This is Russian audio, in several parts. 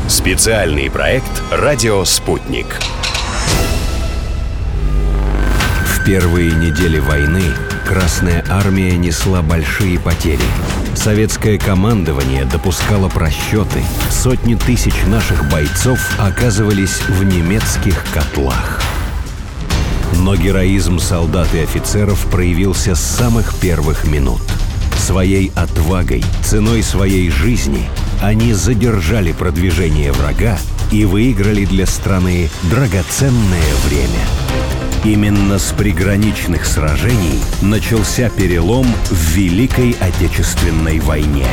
Специальный проект «Радио Спутник». В первые недели войны Красная Армия несла большие потери. Советское командование допускало просчеты. Сотни тысяч наших бойцов оказывались в немецких котлах. Но героизм солдат и офицеров проявился с самых первых минут. Своей отвагой, ценой своей жизни они задержали продвижение врага и выиграли для страны драгоценное время. Именно с приграничных сражений начался перелом в Великой Отечественной войне.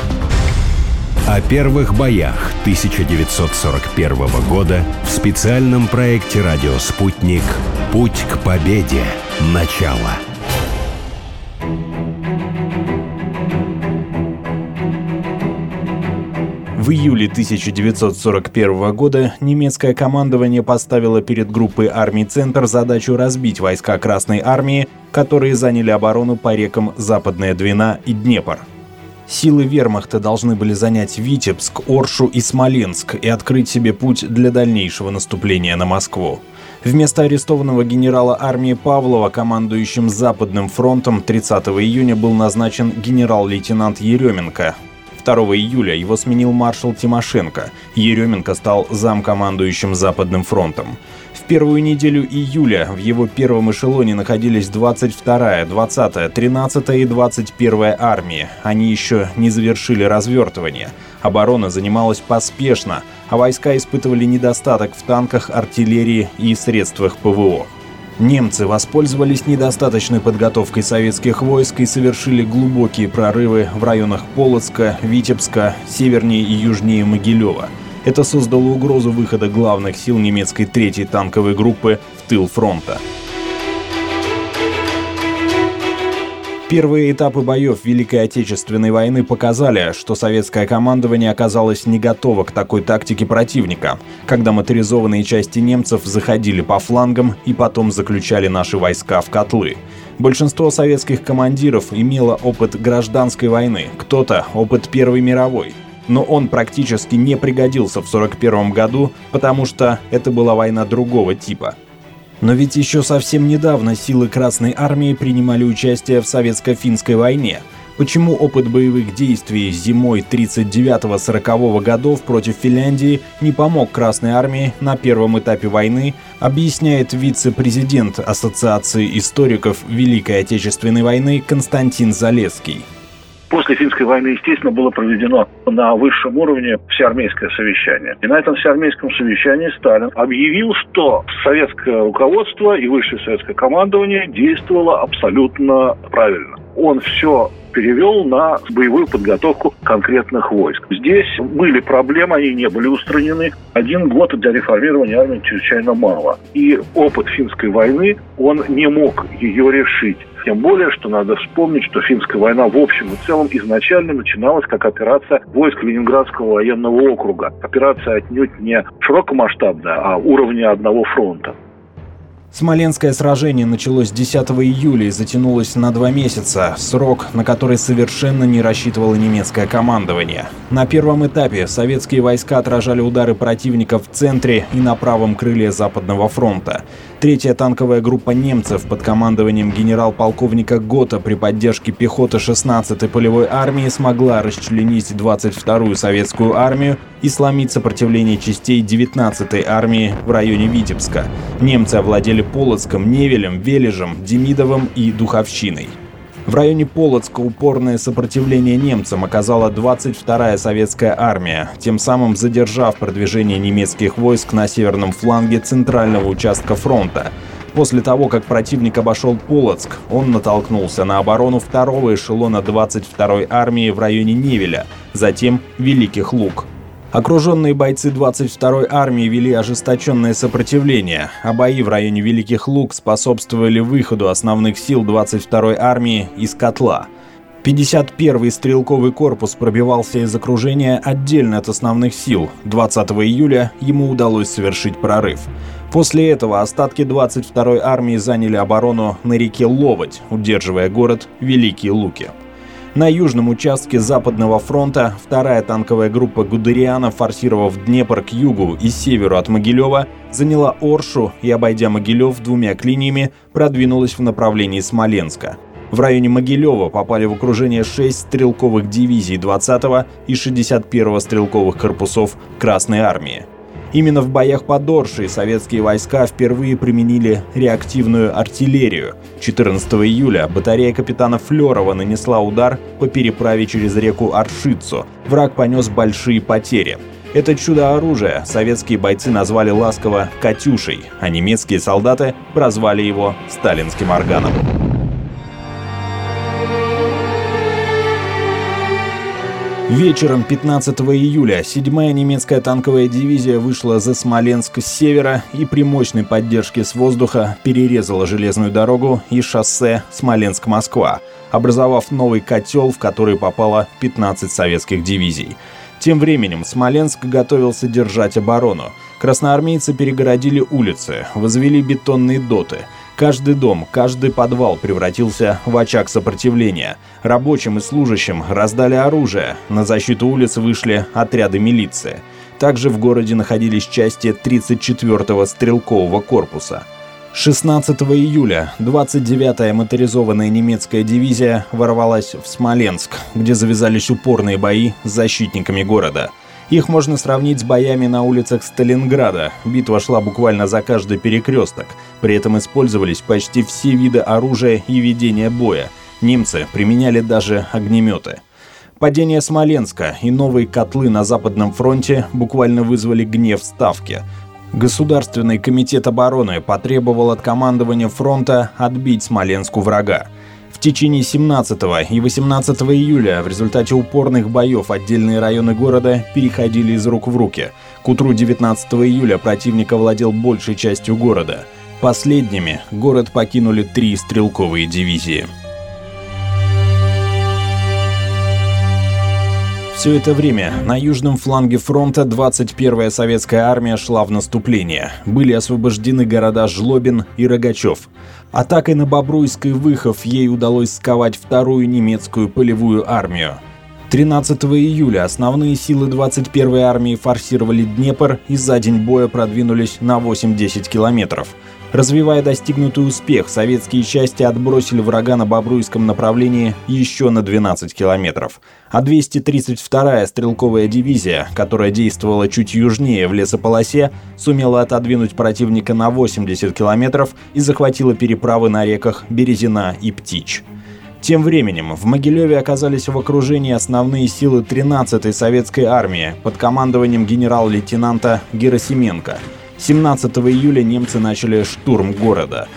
О первых боях 1941 года в специальном проекте «Радио Спутник. Путь к победе. Начало». В июле 1941 года немецкое командование поставило перед группой армий «Центр» задачу разбить войска Красной Армии, которые заняли оборону по рекам Западная Двина и Днепр. Силы вермахта должны были занять Витебск, Оршу и Смоленск и открыть себе путь для дальнейшего наступления на Москву. Вместо арестованного генерала армии Павлова командующим Западным фронтом 30 июня был назначен генерал-лейтенант Еременко. 2 июля его сменил маршал Тимошенко. Еременко стал замкомандующим Западным фронтом. В первую неделю июля в его первом эшелоне находились 22-я, 20-я, 13-я и 21-я армии. Они еще не завершили развертывание. Оборона занималась поспешно, а войска испытывали недостаток в танках, артиллерии и средствах ПВО. Немцы воспользовались недостаточной подготовкой советских войск и совершили глубокие прорывы в районах Полоцка, Витебска, севернее и южнее Могилева. Это создало угрозу выхода главных сил немецкой 3-й танковой группы в тыл фронта. Первые этапы боев Великой Отечественной войны показали, что советское командование оказалось не готово к такой тактике противника, когда моторизованные части немцев заходили по флангам и потом заключали наши войска в котлы. Большинство советских командиров имело опыт гражданской войны, кто-то — опыт Первой мировой. Но он практически не пригодился в 1941 году, потому что это была война другого типа. Но ведь еще совсем недавно силы Красной Армии принимали участие в Советско-финской войне. Почему опыт боевых действий зимой 1939-1940 годов против Финляндии не помог Красной Армии на первом этапе войны, объясняет вице-президент Ассоциации историков Великой Отечественной войны Константин Залесский. После финской войны, естественно, было проведено на высшем уровне всеармейское совещание. И на этом всеармейском совещании Сталин объявил, что советское руководство и высшее советское командование действовало абсолютно правильно. Он все перевел на боевую подготовку конкретных войск. Здесь были проблемы, они не были устранены. 1 год для реформирования армии чрезвычайно мало. И опыт финской войны, он не мог ее решить. Тем более, что надо вспомнить, что финская война в общем и целом изначально начиналась как операция войск Ленинградского военного округа. Операция отнюдь не широкомасштабная, а уровня одного фронта. Смоленское сражение началось 10 июля и затянулось на 2 месяца, срок, на который совершенно не рассчитывало немецкое командование. На первом этапе советские войска отражали удары противника в центре и на правом крыле Западного фронта. 3-я танковая группа немцев под командованием генерал-полковника Гота при поддержке пехоты 16-й полевой армии смогла расчленить 22-ю советскую армию и сломить сопротивление частей 19-й армии в районе Витебска. Немцы овладели Полоцком, Невелем, Вележем, Демидовым и Духовщиной. В районе Полоцка упорное сопротивление немцам оказала 22-я советская армия, тем самым задержав продвижение немецких войск на северном фланге центрального участка фронта. После того, как противник обошел Полоцк, он натолкнулся на оборону 2-го эшелона 22-й армии в районе Невеля, затем Великих Луг. Окруженные бойцы 22-й армии вели ожесточенное сопротивление, а бои в районе Великих Луг способствовали выходу основных сил 22-й армии из котла. 51-й стрелковый корпус пробивался из окружения отдельно от основных сил. 20 июля ему удалось совершить прорыв. После этого остатки 22-й армии заняли оборону на реке Ловоть, удерживая город Великие Луки. На южном участке Западного фронта вторая танковая группа Гудериана, форсировав Днепр к югу и северу от Могилева, заняла Оршу и, обойдя Могилев двумя клиньями, продвинулась в направлении Смоленска. В районе Могилева попали в окружение 6 стрелковых дивизий 20-го и 61-го стрелковых корпусов Красной армии. Именно в боях под Оршей советские войска впервые применили реактивную артиллерию. 14 июля батарея капитана Флерова нанесла удар по переправе через реку Аршицу. Враг понес большие потери. Это чудо оружия советские бойцы назвали ласково «Катюшей», а немецкие солдаты прозвали его «сталинским органом». Вечером 15 июля 7-я немецкая танковая дивизия вышла за Смоленск с севера и при мощной поддержке с воздуха перерезала железную дорогу и шоссе Смоленск-Москва, образовав новый котел, в который попало 15 советских дивизий. Тем временем Смоленск готовился держать оборону. Красноармейцы перегородили улицы, возвели бетонные доты. Каждый дом, каждый подвал превратился в очаг сопротивления. Рабочим и служащим раздали оружие. На защиту улиц вышли отряды милиции. Также в городе находились части 34-го стрелкового корпуса. 16 июля 29-я моторизованная немецкая дивизия ворвалась в Смоленск, где завязались упорные бои с защитниками города. Их можно сравнить с боями на улицах Сталинграда. Битва шла буквально за каждый перекресток. При этом использовались почти все виды оружия и ведения боя. Немцы применяли даже огнеметы. Падение Смоленска и новые котлы на Западном фронте буквально вызвали гнев Ставки. Государственный комитет обороны потребовал от командования фронта отбить Смоленск у врага. В течение 17 и 18 июля в результате упорных боев отдельные районы города переходили из рук в руки. К утру 19 июля противник овладел большей частью города. Последними город покинули 3 стрелковые дивизии. Все это время на южном фланге фронта 21-я советская армия шла в наступление. Были освобождены города Жлобин и Рогачев. Атакой на Бобруйск и Выхов ей удалось сковать вторую немецкую полевую армию. 13 июля основные силы 21-й армии форсировали Днепр и за день боя продвинулись на 8-10 километров. Развивая достигнутый успех, советские части отбросили врага на Бобруйском направлении еще на 12 километров. А 232-я стрелковая дивизия, которая действовала чуть южнее в лесополосе, сумела отодвинуть противника на 80 километров и захватила переправы на реках Березина и Птич. Тем временем в Могилеве оказались в окружении основные силы 13-й советской армии под командованием генерал-лейтенанта Герасименко. 17 июля немцы начали штурм города.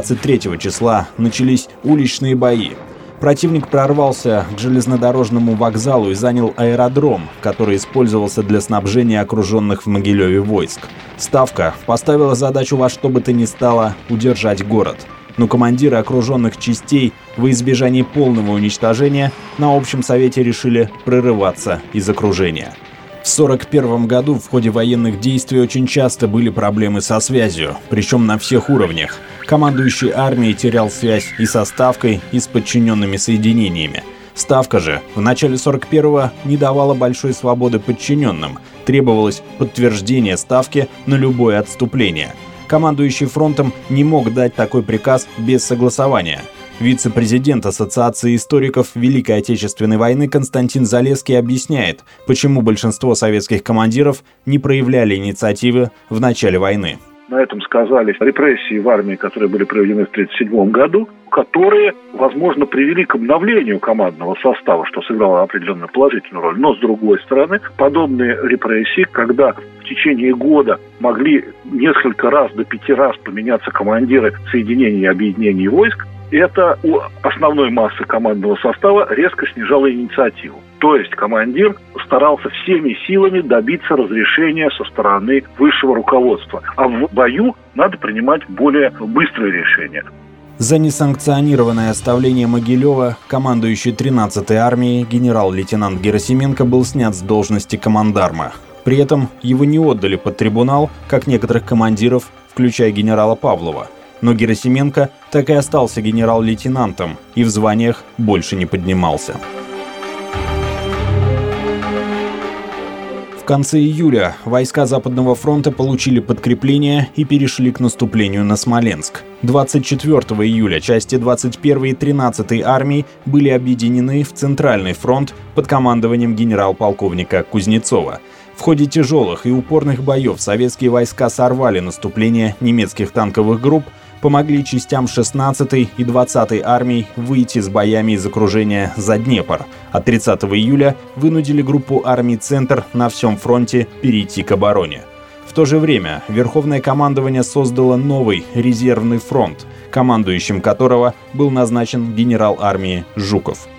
23 числа начались уличные бои. Противник прорвался к железнодорожному вокзалу и занял аэродром, который использовался для снабжения окруженных в Могилеве войск. Ставка поставила задачу во что бы то ни стало удержать город. Но командиры окруженных частей во избежание полного уничтожения на общем совете решили прорываться из окружения. В 1941 году в ходе военных действий очень часто были проблемы со связью, причем на всех уровнях. Командующий армией терял связь и со Ставкой, и с подчиненными соединениями. Ставка же в начале 1941-го не давала большой свободы подчиненным, требовалось подтверждение Ставки на любое отступление. Командующий фронтом не мог дать такой приказ без согласования. Вице-президент Ассоциации историков Великой Отечественной войны Константин Залесский объясняет, почему большинство советских командиров не проявляли инициативы в начале войны. На этом сказались репрессии в армии, которые были проведены в 1937 году, которые, возможно, привели к обновлению командного состава, что сыграло определенную положительную роль. Но, с другой стороны, подобные репрессии, когда в течение года могли несколько раз, до 5 раз поменяться командиры соединений и объединений войск, это у основной массы командного состава резко снижало инициативу. То есть командир старался всеми силами добиться разрешения со стороны высшего руководства. А в бою надо принимать более быстрые решения. За несанкционированное оставление Могилева командующий 13-й армией генерал-лейтенант Герасименко был снят с должности командарма. При этом его не отдали под трибунал, как некоторых командиров, включая генерала Павлова. Но Герасименко так и остался генерал-лейтенантом и в званиях больше не поднимался. конце июля войска Западного фронта получили подкрепление и перешли к наступлению на Смоленск. 24 июля части 21-й и 13-й армий были объединены в Центральный фронт под командованием генерал-полковника Кузнецова. В ходе тяжелых и упорных боев советские войска сорвали наступление немецких танковых групп, помогли частям 16-й и 20-й армий выйти с боями из окружения за Днепр, а 30 июля вынудили группу армий «Центр» на всем фронте перейти к обороне. В то же время Верховное командование создало новый резервный фронт, командующим которого был назначен генерал армии Жуков.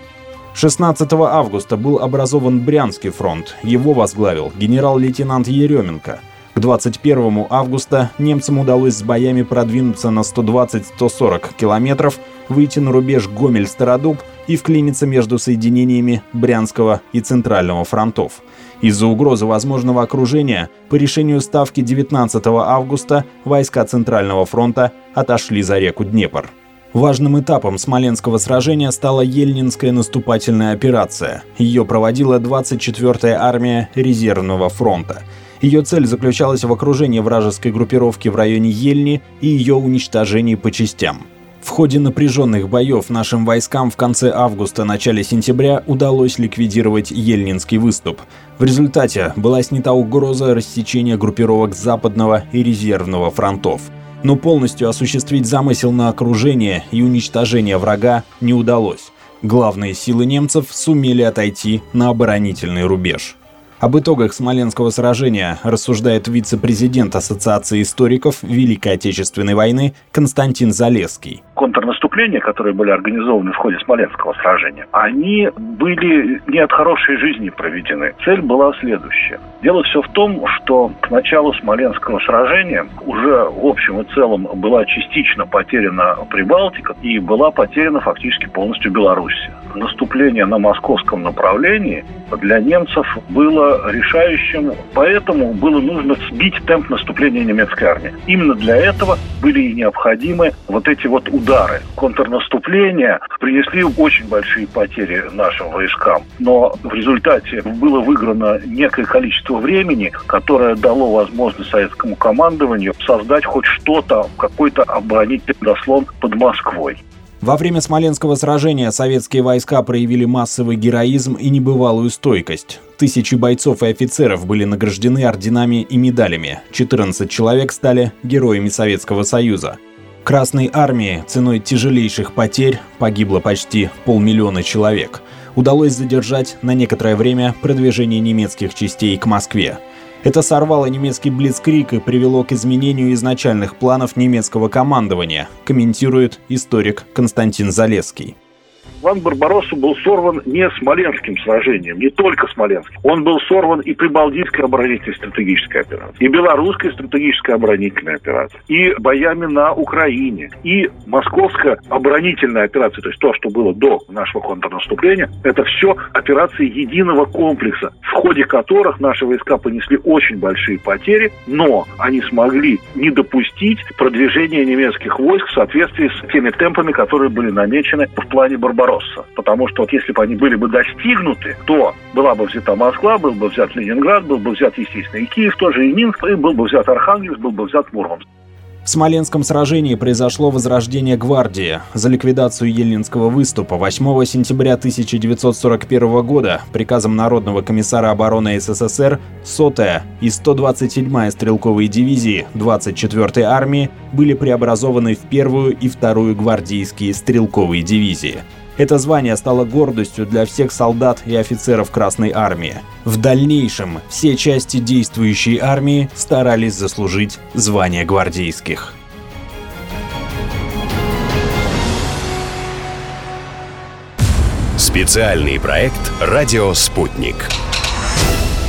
16 августа был образован Брянский фронт, его возглавил генерал-лейтенант Еременко. К 21 августа немцам удалось с боями продвинуться на 120-140 километров, выйти на рубеж Гомель-Стародуб и вклиниться между соединениями Брянского и Центрального фронтов. Из-за угрозы возможного окружения по решению Ставки 19 августа войска Центрального фронта отошли за реку Днепр. Важным этапом Смоленского сражения стала Ельнинская наступательная операция. Ее проводила 24-я армия резервного фронта. Ее цель заключалась в окружении вражеской группировки в районе Ельни и ее уничтожении по частям. В ходе напряженных боев нашим войскам в конце августа-начале сентября удалось ликвидировать Ельнинский выступ. В результате была снята угроза рассечения группировок Западного и резервного фронтов. Но полностью осуществить замысел на окружение и уничтожение врага не удалось. Главные силы немцев сумели отойти на оборонительный рубеж. Об итогах Смоленского сражения рассуждает вице-президент Ассоциации историков Великой Отечественной войны Константин Залесский. Контрнаступления, которые были организованы в ходе Смоленского сражения, они были не от хорошей жизни проведены. Цель была следующая. Дело все в том, что к началу Смоленского сражения уже в общем и целом была частично потеряна Прибалтика и была потеряна фактически полностью Белоруссия. Наступление на московском направлении для немцев было решающим, поэтому было нужно сбить темп наступления немецкой армии. Именно для этого были и необходимы вот эти вот удары. Контрнаступления принесли очень большие потери нашим войскам, но в результате было выиграно некое количество времени, которое дало возможность советскому командованию создать хоть что-то, какой-то оборонительный заслон под Москвой. Во время Смоленского сражения советские войска проявили массовый героизм и небывалую стойкость. Тысячи бойцов и офицеров были награждены орденами и медалями. 14 человек стали героями Советского Союза. Красной армии ценой тяжелейших потерь погибло почти 500 000 человек. Удалось задержать на некоторое время продвижение немецких частей к Москве. Это сорвало немецкий блицкриг и привело к изменению изначальных планов немецкого командования, комментирует историк Константин Залесский. План Барбаросса был сорван не Смоленским сражением, не только Смоленским. Он был сорван и Прибалтийской оборонительной стратегической операцией, и Белорусской стратегической оборонительной операцией, и боями на Украине, и Московская оборонительная операция, то есть то, что было до нашего контрнаступления, это все операции единого комплекса, в ходе которых наши войска понесли очень большие потери, но они смогли не допустить продвижения немецких войск в соответствии с теми темпами, которые были намечены в плане Барбаросса. Потому что вот если бы они были бы достигнуты, то была бы взята Москва, был бы взят Ленинград, был бы взят, естественно, и Киев тоже, и Минск, и был бы взят Архангельск, был бы взят Мурманск. В Смоленском сражении произошло возрождение гвардии. За ликвидацию Ельнинского выступа 8 сентября 1941 года приказом Народного комиссара обороны СССР 100-я и 127-я стрелковые дивизии 24-й армии были преобразованы в 1-ю и 2-ю гвардейские стрелковые дивизии. Это звание стало гордостью для всех солдат и офицеров Красной армии. В дальнейшем все части действующей армии старались заслужить звание гвардейских. Специальный проект «Радио Спутник».